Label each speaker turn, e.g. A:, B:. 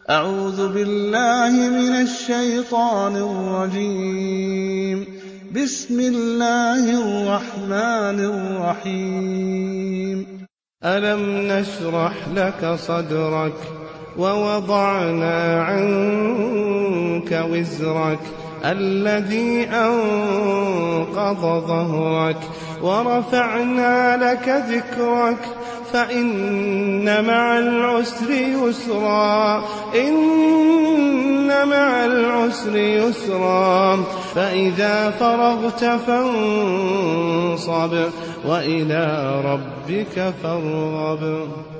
A: أعوذ بالله من الشيطان الرجيم. بسم الله الرحمن الرحيم.
B: ألم نشرح لك صدرك ووضعنا عنك وزرك الذي أنقض ظهرك ورفعنا لك ذكرك فإن مع العسر يسرا إن مع العسر يسرا فإذا فرغت فانصب وإلى ربك فارغب.